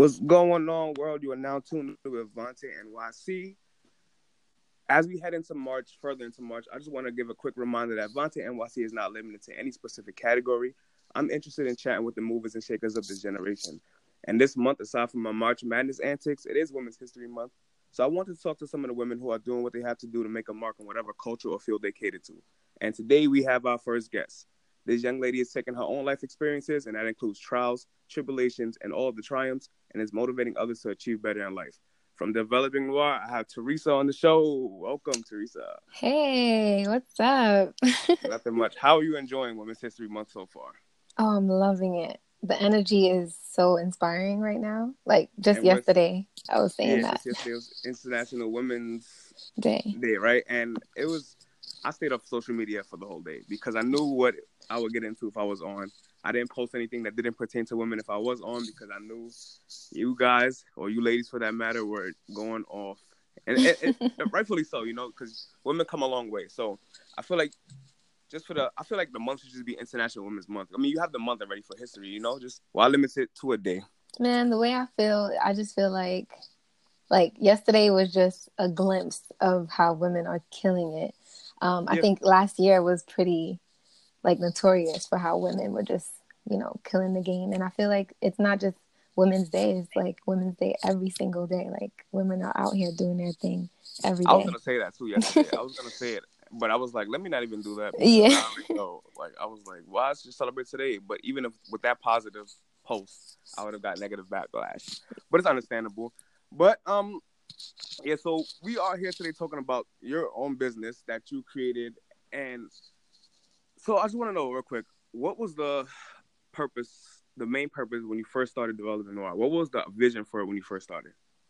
What's going on, world? You are now tuned with Vontae NYC. As we head into March, further into March, I just want to give a quick reminder that Vontae NYC is not limited to any specific category. I'm interested in chatting with the movers and shakers of this generation. And this month, aside from my March Madness antics, it is Women's History Month. So I want to talk to some of the women who are doing what they have to do to make a mark in whatever culture or field they cater to. And today we have our first guest. This young lady is taking her own life experiences, and that includes trials, tribulations, and all of the triumphs, and is motivating others to achieve better in life. From Developing Noir, I have Teresa on the show. Welcome, Teresa. Hey, what's up? Nothing much. How are you enjoying Women's History Month so far? Oh, I'm loving it. The energy is so inspiring right now. Like just yesterday, I was saying that. Yesterday was International Women's Day, right? And I stayed off social media for the whole day because I knew what I would get into if I was on. I didn't post anything that didn't pertain to women if I was on because I knew you guys, or you ladies for that matter, were going off. And rightfully so, because women come a long way. So I feel like the month should just be International Women's Month. I mean, you have the month already for history, just why limit it to a day? Man, the way I just feel like yesterday was just a glimpse of how women are killing it. I think last year was pretty notorious for how women were just, killing the game. And I feel like it's not just Women's Day, it's like Women's Day every single day. Like women are out here doing their thing every day. I was going to say that too yesterday. I was going to say it, but I was like, let me not even do that. Yeah. I was like, why should celebrate today? But even with that positive post, I would have got negative backlash. But it's understandable. But, so we are here today talking about your own business that you created. And so I just want to know real quick, what was the main purpose when you first started Developing Noir? What was the vision for it when you first started?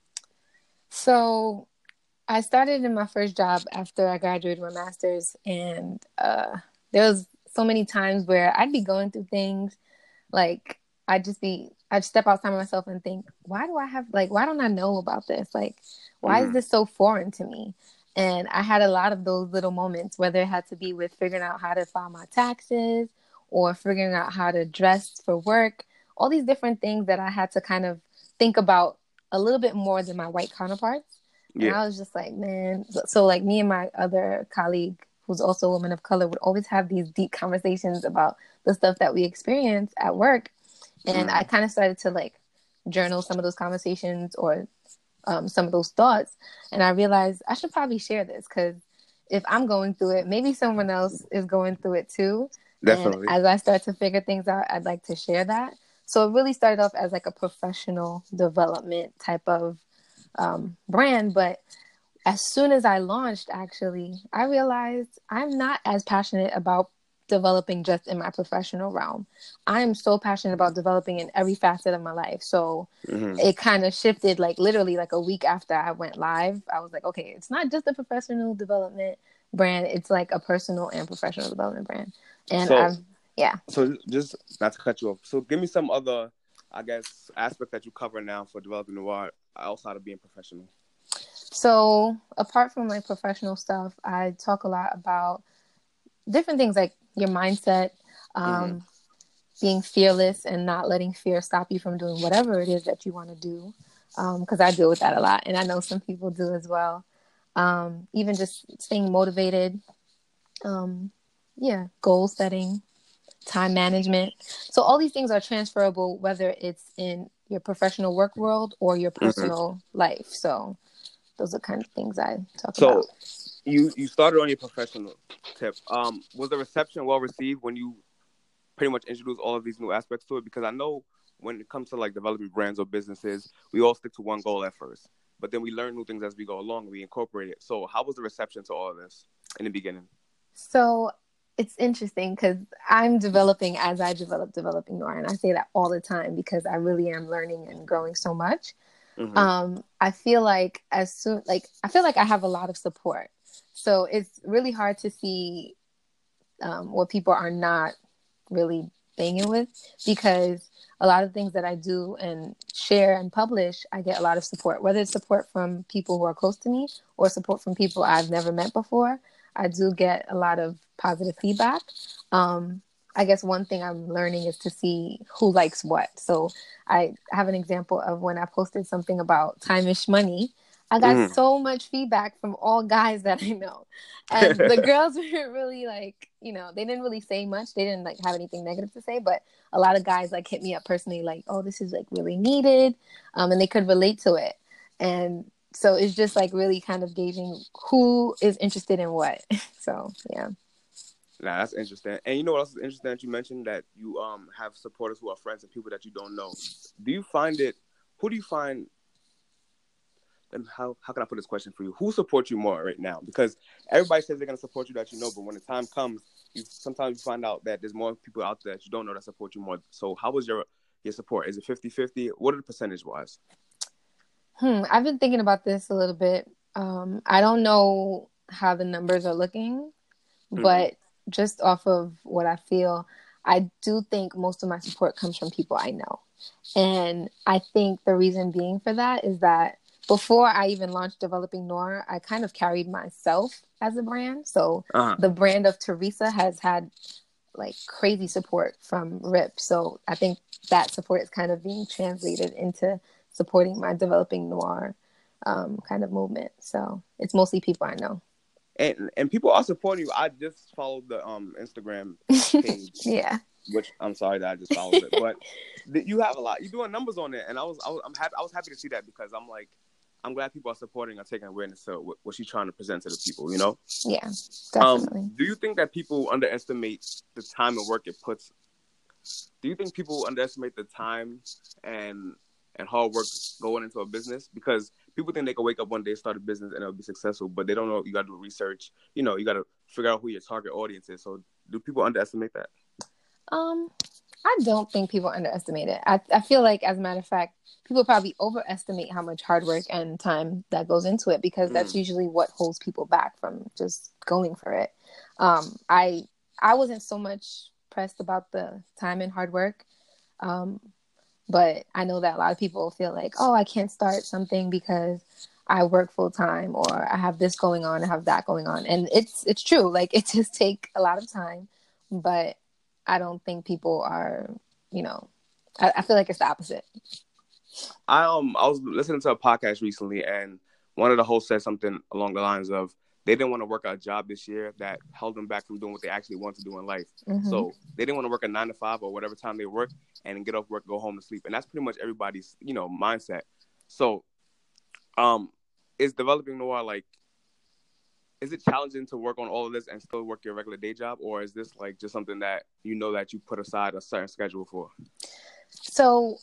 So I started in my first job after I graduated my master's, and there was so many times where I'd be going through things, like I'd step outside of myself and think, why don't I know about this? Like, why is this so foreign to me? And I had a lot of those little moments, whether it had to be with figuring out how to file my taxes or figuring out how to dress for work, all these different things that I had to kind of think about a little bit more than my white counterparts. And I was just like, man, so like me and my other colleague, who's also a woman of color, would always have these deep conversations about the stuff that we experience at work. And I kind of started to journal some of those conversations or some of those thoughts. And I realized I should probably share this because if I'm going through it, maybe someone else is going through it too. Definitely. And as I start to figure things out, I'd like to share that. So it really started off as a professional development type of brand. But as soon as I launched, actually, I realized I'm not as passionate about developing just in my professional realm. I'm so passionate about developing in every facet of my life. So it kind of shifted literally a week after I went live. I was like, okay, it's not just a professional development brand. It's a personal and professional development brand. And So just not to cut you off. So give me some other, I guess, aspect that you cover now for Developing Noir outside of being professional. So apart from professional stuff, I talk a lot about different things like your mindset, being fearless and not letting fear stop you from doing whatever it is that you want to do. Because I deal with that a lot, and I know some people do as well. Even just staying motivated, goal setting, time management. So all these things are transferable, whether it's in your professional work world or your personal life. So those are kind of things I talk about. So you started on your professional tip. Was the reception well received when you pretty much introduced all of these new aspects to it? Because I know when it comes to developing brands or businesses, we all stick to one goal at first, but then we learn new things as we go along and we incorporate it. So how was the reception to all of this in the beginning? So it's interesting because I'm developing as I develop Developing Noir, and I say that all the time because I really am learning and growing so much. I feel like I have a lot of support. So it's really hard to see what people are not really banging with, because a lot of things that I do and share and publish, I get a lot of support, whether it's support from people who are close to me or support from people I've never met before. I do get a lot of positive feedback. I guess one thing I'm learning is to see who likes what. So I have an example of when I posted something about time-ish money. I got Mm. so much feedback from all guys that I know. And the girls were really like, you know, they didn't really say much. They didn't like have anything negative to say, but a lot of guys like hit me up personally like, oh, this is like really needed. And they could relate to it. And so it's just like really kind of gauging who is interested in what. So, yeah. Nah, that's interesting. And you know what else is interesting that you mentioned, that you have supporters who are friends and people that you don't know. Do you find it? Who do you find? And how can I put this question for you? Who supports you more right now? Because everybody says they're gonna support you that you know, but when the time comes, sometimes you find out that there's more people out there that you don't know that support you more. So how was your support? Is it 50-50? What are the percentage wise? I've been thinking about this a little bit. I don't know how the numbers are looking, but just off of what I feel, I do think most of my support comes from people I know. And I think the reason being for that is that before I even launched Developing Noir, I kind of carried myself as a brand. So the brand of Teresa has had like crazy support from RIP. So I think that support is kind of being translated into supporting my Developing Noir kind of movement. So it's mostly people I know. And people are supporting you. I just followed the Instagram page. Yeah. Which I'm sorry that I just followed it, but you have a lot. You're doing numbers on it, and I'm happy. I was happy to see that because I'm glad people are supporting or taking awareness to what she's trying to present to the people. You know. Yeah, definitely. Do you think that people underestimate the time and work it puts? Do you think people underestimate the time and hard work going into a business? Because people think they can wake up one day, start a business, and it'll be successful, but they don't know. You got to do research. You know, you got to figure out who your target audience is. So, do people underestimate that? I don't think people underestimate it. I feel like, as a matter of fact, people probably overestimate how much hard work and time that goes into it because that's usually what holds people back from just going for it. I wasn't so much pressed about the time and hard work. But I know that a lot of people feel like, oh, I can't start something because I work full time or I have this going on, I have that going on. And it's true. Like, it just takes a lot of time, but I don't think people are, you know, I feel like it's the opposite. I was listening to a podcast recently, and one of the hosts said something along the lines of they didn't want to work a job this year that held them back from doing what they actually want to do in life. Mm-hmm. So they didn't want to work a 9 to 5 or whatever time they work and get off work, go home and sleep. And that's pretty much everybody's, you know, mindset. So, is Developing Noir like? Is it challenging to work on all of this and still work your regular day job, or is this like just something that you know that you put aside a certain schedule for? So,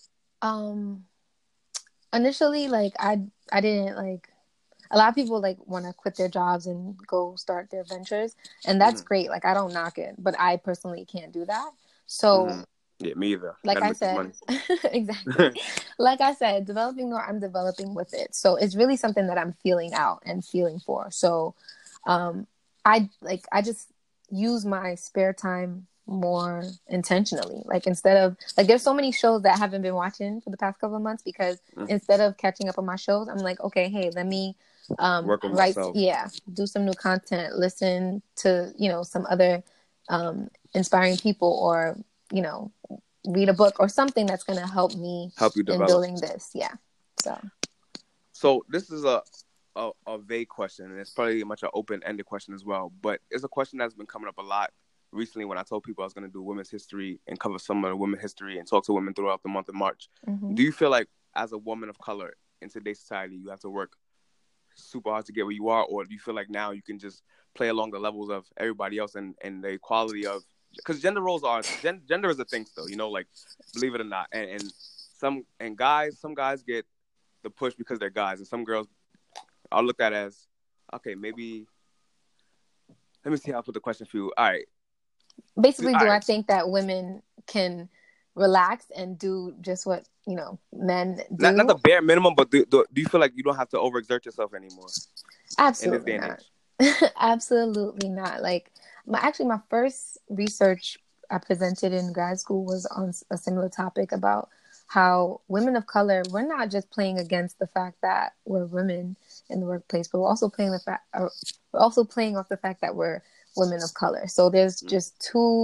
initially, like I didn't like. A lot of people like want to quit their jobs and go start their ventures, and that's great. Like, I don't knock it, but I personally can't do that. So, yeah, me either. Like I said, exactly. Like I said, Developing Noir, I'm developing with it. So it's really something that I'm feeling out and feeling for. So, I just use my spare time more intentionally. Like, instead of like, there's so many shows that I haven't been watching for the past couple of months because instead of catching up on my shows, I'm like, okay, hey, let me work on myself. Do some new content, listen to, you know, some other inspiring people, or, you know, read a book or something that's going to help you develop in building this. Yeah. So this is a vague question, and it's probably much an open-ended question as well, but it's a question that's been coming up a lot recently when I told people I was going to do women's history and cover some of the women's history and talk to women throughout the month of March. Mm-hmm. Do you feel like as a woman of color in today's society, you have to work super hard to get where you are, or do you feel like now you can just play along the levels of everybody else and the equality of, because gender roles are gender is a thing still, you know, like, believe it or not, and some guys get the push because they're guys, and some girls are looked at as, okay, maybe, let me see how I put the question for you. All right, basically, I think that women can relax and do just what, you know, men do? Not the bare minimum, but do you feel like you don't have to overexert yourself anymore? Absolutely not. Absolutely not. Like, my first research I presented in grad school was on a similar topic about how women of color, we're not just playing against the fact that we're women in the workplace, but we're also playing off the fact that we're women of color. So there's just two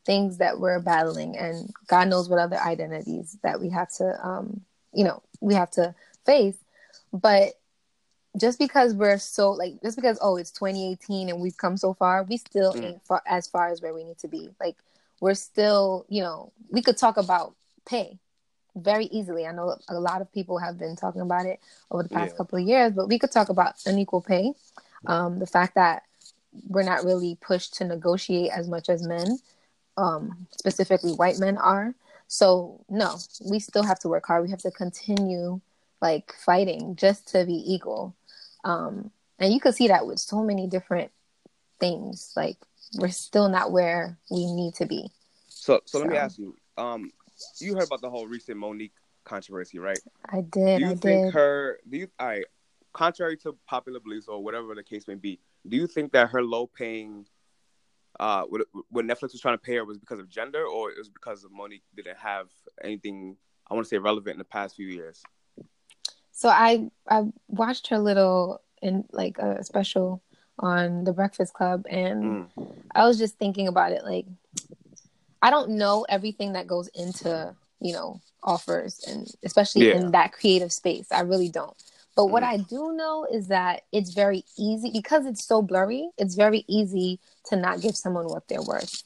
things that we're battling, and God knows what other identities that we have to, we have to face. But just because just because, it's 2018 and we've come so far, we still ain't as far as where we need to be. Like, we're still, we could talk about pay very easily. I know a lot of people have been talking about it over the past couple of years, but we could talk about unequal pay. The fact that we're not really pushed to negotiate as much as men, specifically white men are. So no, we still have to work hard. We have to continue like fighting just to be equal. And you can see that with so many different things. Like, we're still not where we need to be. So let me ask you, you heard about the whole recent Monique controversy, right? I did. All right, contrary to popular beliefs or whatever the case may be, do you think that her low paying, what Netflix was trying to pay her was because of gender, or it was because of Monique didn't have anything, I want to say, relevant in the past few years? So I watched her little a special on The Breakfast Club, and I was just thinking about it. Like, I don't know everything that goes into, offers, and especially in that creative space. I really don't. But what I do know is that it's very easy, because it's so blurry, it's very easy to not give someone what they're worth.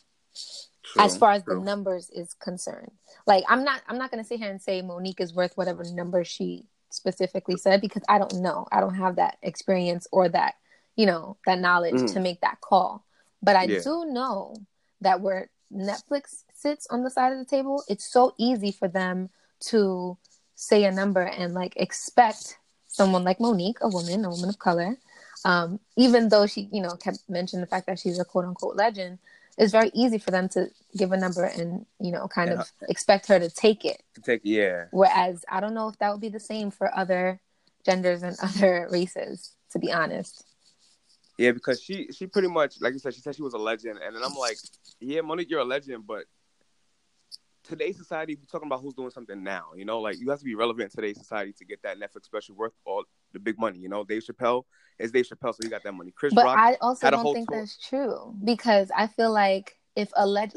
As far as the numbers is concerned. Like, I'm not going to sit here and say Monique is worth whatever number she specifically said, because I don't know. I don't have that experience or that, that knowledge to make that call. But I do know that where Netflix sits on the side of the table, it's so easy for them to say a number and like expect someone like Monique, a woman of color, even though she, kept mentioning the fact that she's a quote unquote legend, it's very easy for them to give a number and, kind of expect her to take it. Whereas I don't know if that would be the same for other genders and other races, to be honest. Yeah, because she pretty much, like you said, she said she was a legend. And then I'm like, yeah, Monique, you're a legend, but today's society, we're talking about who's doing something now. Like, you have to be relevant in today's society to get that Netflix special worth all the big money. Dave Chappelle is Dave Chappelle, so he got that money. Chris Rock. But I also don't think that's true, because I feel like if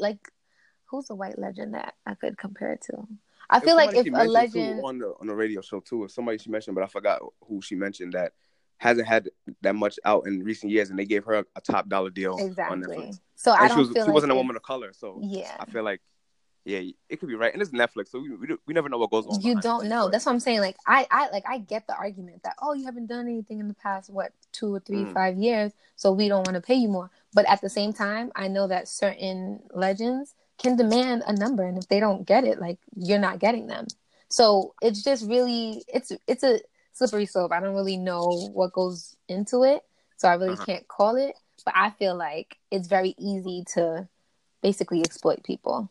who's a white legend that I could compare it to? I feel like if a legend on the radio show too, if somebody she mentioned, but I forgot who she mentioned, that hasn't had that much out in recent years, and they gave her a top dollar deal on Netflix. So I don't feel like she wasn't a woman of color, so I feel like it could be right, and it's Netflix, so we never know what goes on. You don't know. That's what I'm saying. Like, I get the argument that, you haven't done anything in the past 2 or 3 5 years, so we don't want to pay you more. But at the same time, I know that certain legends can demand a number, and if they don't get it, like, you're not getting them. So it's just really it's a slippery slope. I don't really know what goes into it, so I really can't call it. But I feel like it's very easy to basically exploit people.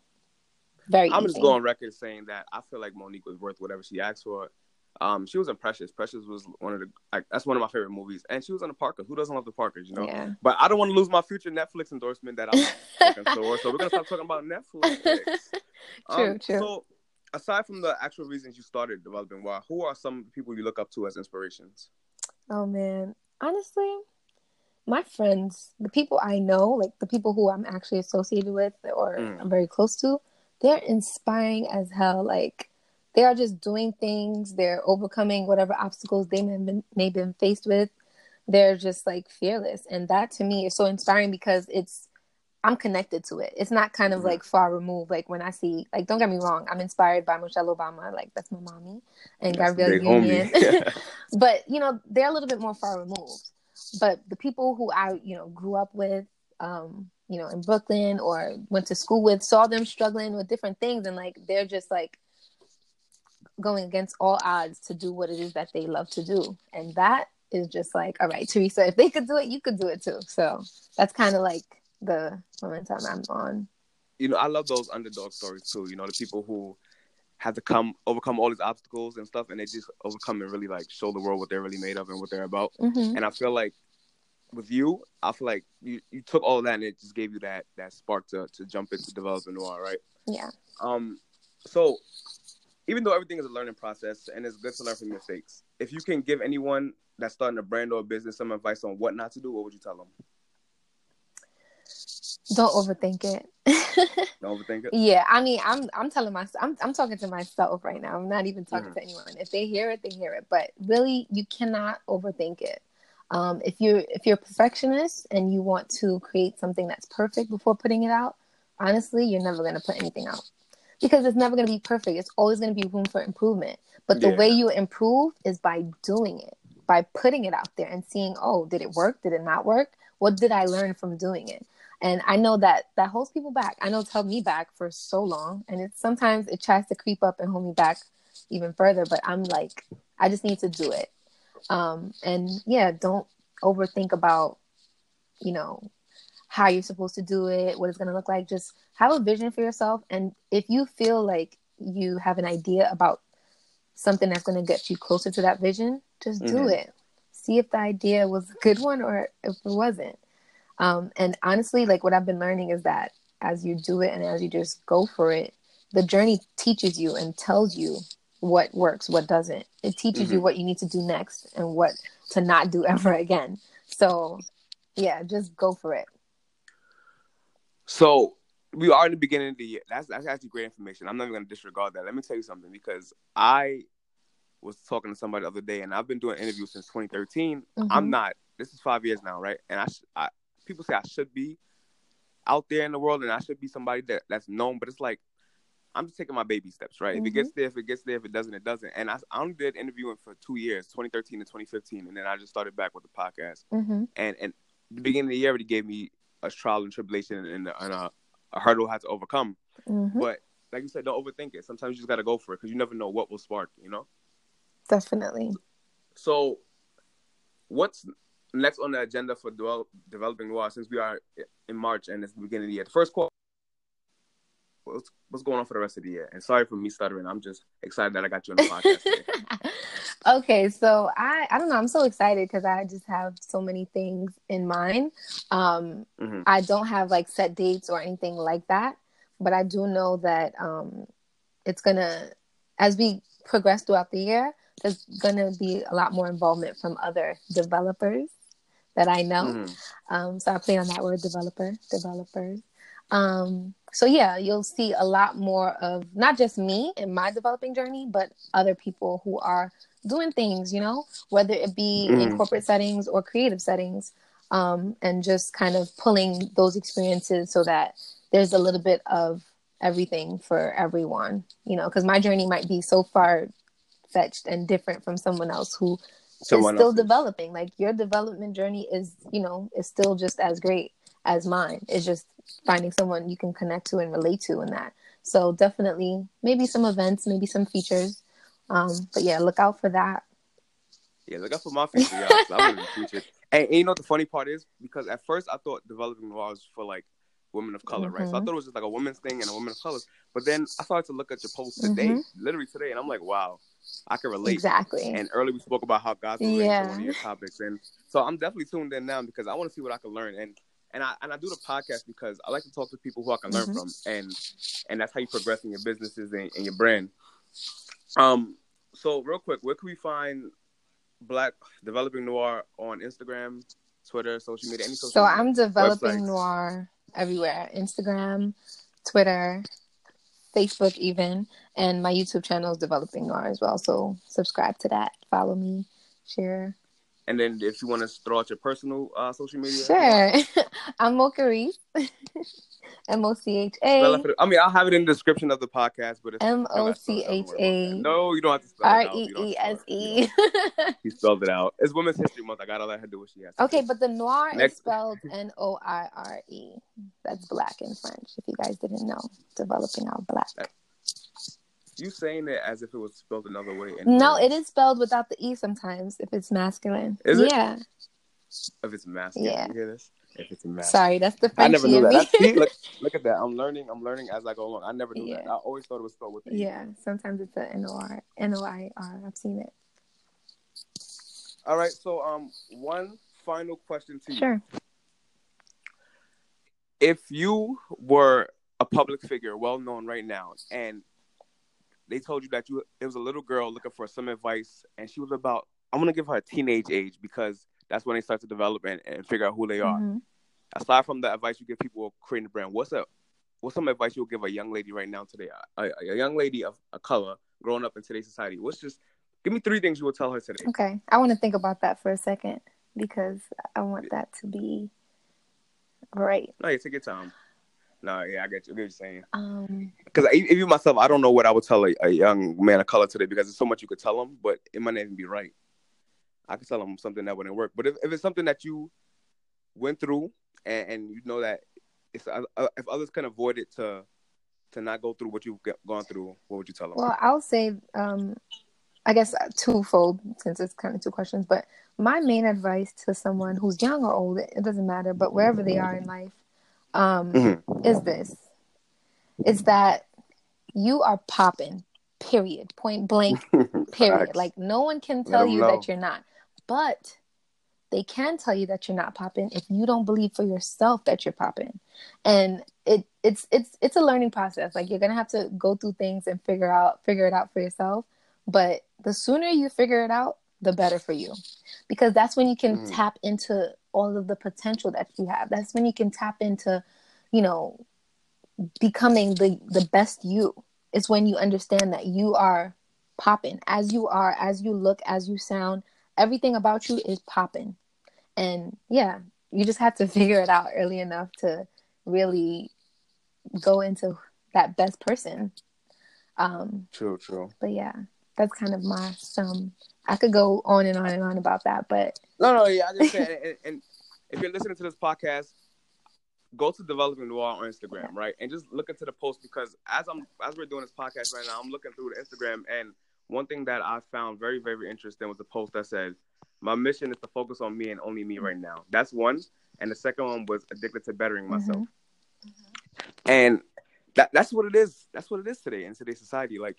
I'm just going on record saying that I feel like Monique was worth whatever she asked for. She was in Precious. Precious was that's one of my favorite movies, and she was on the Parker. Who doesn't love the Parkers, Yeah. But I don't want to lose my future Netflix endorsement that I'm looking for, so we're gonna stop talking about Netflix. True. So, aside from the actual reasons you started developing WA, who are some people you look up to as inspirations? Oh man, honestly, my friends, the people I know, like the people who I'm actually associated with or I'm very close to, they're inspiring as hell. Like, they are just doing things. They're overcoming whatever obstacles they may have been faced with. They're just like fearless. And that to me is so inspiring, because I'm connected to it. It's not kind of like far removed. Like, when I see, like, don't get me wrong, I'm inspired by Michelle Obama. Like, that's my mommy. And Gabrielle Union. But, they're a little bit more far removed. But the people who I, grew up with, in Brooklyn or went to school with, saw them struggling with different things, and like, they're just like going against all odds to do what it is that they love to do. And that is just like, all right, Teresa, if they could do it, you could do it too. So that's kind of like the momentum I'm on. I love those underdog stories too. The people who have to overcome all these obstacles and stuff, and they just overcome and really like show the world what they're really made of and what they're about. And I feel like with you, I feel like you took all of that and it just gave you that spark to jump into developing noir, right? Yeah. So even though everything is a learning process and it's good to learn from mistakes, if you can give anyone that's starting a brand or a business some advice on what not to do, what would you tell them? Don't overthink it. Don't overthink it. Yeah, I mean, I'm telling myself, I'm talking to myself right now. I'm not even talking to anyone. If they hear it, they hear it. But really, you cannot overthink it. If you're a perfectionist and you want to create something that's perfect before putting it out, honestly, you're never gonna put anything out because it's never gonna be perfect. It's always gonna be room for improvement. But the way you improve is by doing it, by putting it out there and seeing, oh, did it work? Did it not work? What did I learn from doing it? And I know that holds people back. I know it's held me back for so long. And sometimes it tries to creep up and hold me back even further. But I'm like, I just need to do it. And yeah, don't overthink about, how you're supposed to do it, what it's going to look like. Just have a vision for yourself. And if you feel like you have an idea about something that's going to get you closer to that vision, just do it. See if the idea was a good one or if it wasn't. And honestly, like what I've been learning is that as you do it and as you just go for it, the journey teaches you and tells you what works, what doesn't. It teaches you what you need to do next and what to not do ever again. So yeah, just go for it. So we are in the beginning of the year. That's actually great information. I'm not even going to disregard that. Let me tell you something, because I was talking to somebody the other day, and I've been doing interviews since 2013. I'm not. This is 5 years now, right? And people say I should be out there in the world, and I should be somebody that's known. But it's like I'm just taking my baby steps, right? If it gets there, if it gets there. If it doesn't, it doesn't. And I only did interviewing for 2 years, 2013 to 2015, and then I just started back with the podcast. And the beginning of the year already gave me a trial and tribulation and a hurdle I had to overcome. But like you said, don't overthink it. Sometimes you just got to go for it because you never know what will spark, Definitely. So what's next on the agenda for Developing Noir, since we are in March and it's the beginning of the year? The first quarter, what's going on for the rest of the year? And sorry for me stuttering. I'm just excited that I got you on the podcast today. Okay, so I don't know. I'm so excited because I just have so many things in mind. I don't have like set dates or anything like that, but I do know that it's gonna, as we progress throughout the year, there's gonna be a lot more involvement from other developers that I know. So I play on that word, developers. So yeah, you'll see a lot more of not just me in my developing journey, but other people who are doing things, whether it be in corporate settings or creative settings, and just kind of pulling those experiences so that there's a little bit of everything for everyone, because my journey might be so far fetched and different from someone else who is still developing. Like your development journey is, is still just as great as mine. It's just finding someone you can connect to and relate to in that. So definitely maybe some events, maybe some features. But yeah, look out for that. Yeah, look out for my feature, y'all. So I want to feature. And you know what the funny part is? Because at first I thought Developing Noir was for like women of color, right? So I thought it was just like a women's thing and a woman of color. But then I started to look at your post today, literally today, and I'm like, wow, I can relate. Exactly. And earlier we spoke about how God's related to one of your topics. And so I'm definitely tuned in now because I want to see what I can learn. And I do the podcast because I like to talk to people who I can learn from. And that's how you progress in your businesses and your brand. So real quick, where can we find Black Developing Noir on Instagram, Twitter, social media, any social media? So I'm Developing Noir everywhere. Instagram, Twitter, Facebook even. And my YouTube channel is Developing Noir as well. So subscribe to that. Follow me. Share. And then if you want to throw out your personal social media. Sure. I'm Mocha Reese. Mocha. I mean, I'll have it in the description of the podcast, but it's Mocha. No, you don't have to spell it out. Reese. He spelled it out. It's Women's History Month. I gotta let her do what she has to do. do. But the noir is spelled Noire. That's black in French, if you guys didn't know. Developing our black. You saying it as if it was spelled another way? No, it is spelled without the E sometimes if it's masculine. Is it? Yeah. If it's masculine, you hear this? If it's masculine. Sorry, that's the French. I never knew that. See, look at that. I'm learning as I go along. I never knew that. I always thought it was spelled with the E. Yeah, sometimes it's a Noir. I've seen it. All right, so one final question to you. Sure. If you were a public figure, well known right now, and they told you that it was a little girl looking for some advice, and she was about, I'm going to give her a teenage age because that's when they start to develop and figure out who they are. Aside from the advice you give people creating a brand, what's what's some advice you'll give a young lady right now today? A young lady of a color growing up in today's society. Give me 3 things you would tell her today. Okay. I want to think about that for a second because I want that to be right. No, yeah, take your time. No, yeah, I get you. I get what you're saying. Um, Because even myself, I don't know what I would tell a young man of color today because there's so much you could tell him, but it might not even be right. I could tell him something that wouldn't work. But if it's something that you went through and you know that if others can avoid it to not go through what you've gone through, what would you tell them? well, I'll say, I guess twofold since it's kind of 2 questions. But my main advice to someone who's young or old, it doesn't matter, but wherever they are in life, is this: is that you are popping. Period. Point blank. Period. Like no one can tell you that you're not, but they can tell you that you're not popping if you don't believe for yourself that you're popping. And it's a learning process. Like you're gonna have to go through things and figure it out for yourself. But the sooner you figure it out, the better for you, because that's when you can tap into all of the potential that you have. That's when you can tap into, becoming the best you. It's when you understand that you are popping as you are, as you look, as you sound. Everything about you is popping. And yeah, you just have to figure it out early enough to really go into that best person. True. But yeah, that's kind of my I could go on and on and on about that, but no, yeah, I just said, and if you're listening to this podcast, go to Developing Noir on Instagram, right, and just look into the post, because as we're doing this podcast right now, I'm looking through the Instagram, and one thing that I found very, very interesting was a post that said, "My mission is to focus on me and only me right now." That's one, and the second one was addicted to bettering myself, and that's what it is. That's what it is today in today's society. Like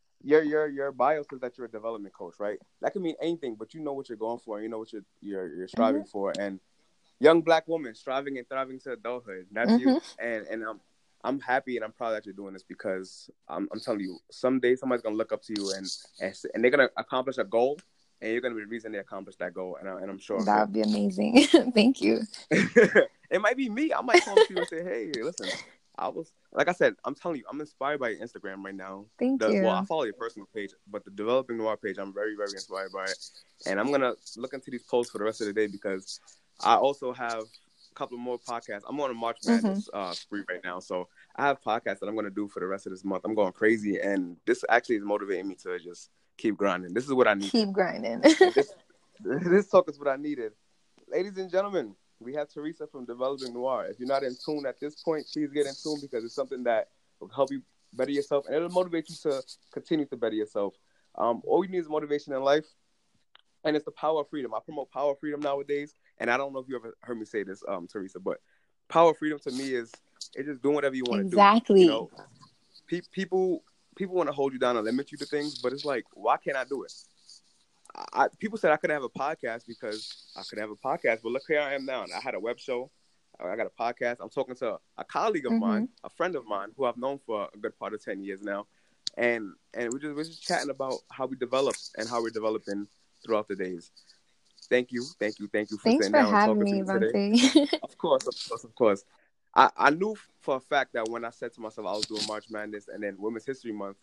your bio says that you're a development coach, right? That can mean anything, but you know what you're going for, and you know what you're striving for, and young Black woman striving and thriving to adulthood. That's you, and I'm happy and I'm proud that you're doing this, because I'm telling you, someday somebody's gonna look up to you and they're gonna accomplish a goal, and you're gonna be the reason they accomplish that goal. And I'm sure that would be amazing. Thank you. It might be me. I might call you and say, "Hey, listen, like I said, I'm telling you, I'm inspired by your Instagram right now." Thank you. Well, I follow your personal page, but the Developing Noir page, I'm very, very inspired by it. And I'm gonna look into these posts for the rest of the day, because I also have a couple more podcasts. I'm on a March Madness spree right now, so I have podcasts that I'm gonna do for the rest of this month. I'm going crazy, and this actually is motivating me to just keep grinding. This is what I need. Keep grinding. This talk is what I needed. Ladies and gentlemen, we have Teresa from Developing Noir. If you're not in tune at this point, please get in tune, because it's something that will help you better yourself, and it'll motivate you to continue to better yourself. All you need is motivation in life, and it's the power of freedom. I promote power of freedom nowadays, and I don't know if you ever heard me say this, Teresa, but power of freedom to me is it's just doing whatever you want to do. Exactly. People want to hold you down and limit you to things, but it's like, why can't I do it? People said I couldn't have a podcast because I could have a podcast, but look, here I am now. I had a web show. I got a podcast. I'm talking to a colleague of mine, a friend of mine, who I've known for a good part of 10 years now, and we're just chatting about how we develop and how we're developing throughout the days. Thank you for Thanks sitting down and talking to me today. Of course. I knew for a fact that when I said to myself I was doing March Madness and then Women's History Month,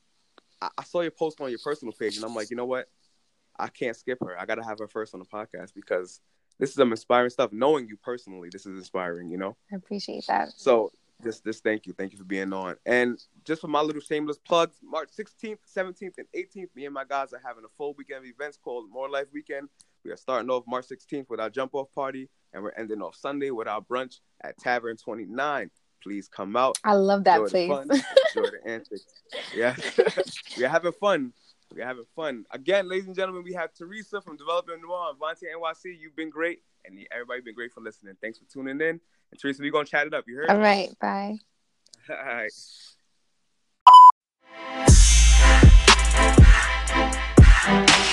I saw your post on your personal page, and I'm like, you know what? I can't skip her. I got to have her first on the podcast, because this is some inspiring stuff. Knowing you personally, this is inspiring, I appreciate that. So just thank you for being on. And just for my little shameless plugs, March 16th, 17th, and 18th, me and my guys are having a full weekend of events called More Life Weekend. We are starting off March 16th with our jump-off party, and we're ending off Sunday with our brunch at Tavern 29. Please come out. I love that place. Enjoy the antics. Yeah, we are having fun. Again, ladies and gentlemen, we have Teresa from Developing Noir and Vontae NYC. You've been great, and everybody been great for listening. Thanks for tuning in. And Teresa, we're going to chat it up. You heard? All right. Bye. All right.